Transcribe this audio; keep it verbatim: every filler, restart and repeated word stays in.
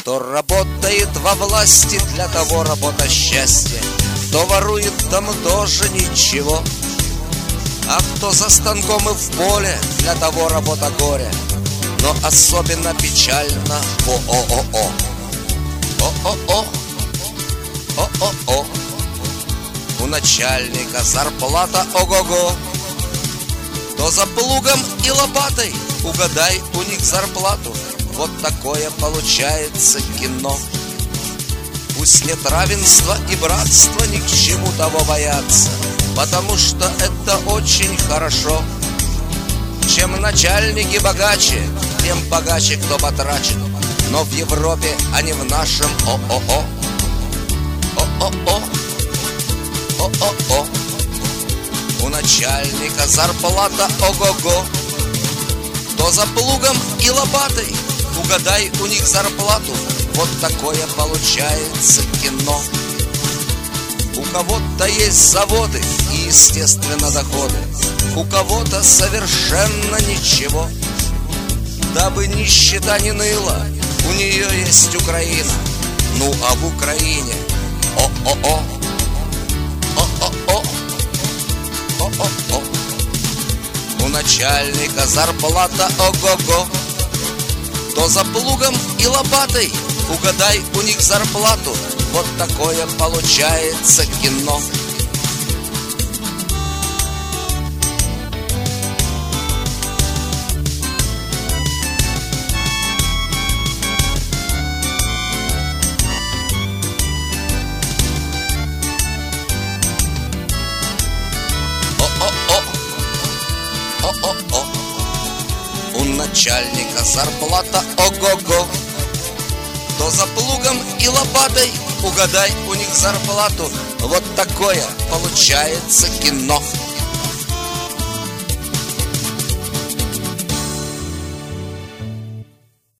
Кто работает во власти, для того работа счастья. Кто ворует, тому тоже ничего. А кто за станком и в поле, для того работа горя. Но особенно печально о-о-о-о. О-о-о. О-о-о. У начальника зарплата ого-го. Кто за плугом и лопатой, угадай у них зарплату. Вот такое получается кино. Пусть нет равенства и братства, ни к чему того бояться, потому что это очень хорошо. Чем начальники богаче, тем богаче кто потрачен. Но в Европе, а не в нашем о-о-о. О-о-о. О-о-о. У начальника зарплата ого-го. Кто за плугом и лопатой, угадай у них зарплату. Вот такое получается кино. У кого-то есть заводы и, естественно, доходы. У кого-то совершенно ничего. Дабы нищета не ныла, у нее есть Украина. Ну а в Украине о-о-о. О-о-о. О-о-о. У начальника зарплата ого-го. Кто за плугом и лопатой, угадай у них зарплату. Вот такое получается кино. О-о-о. О-о-о. У начальника зарплата ого-го. Кто за плугом и лопатой, угадай у них зарплату. Вот такое получается кино.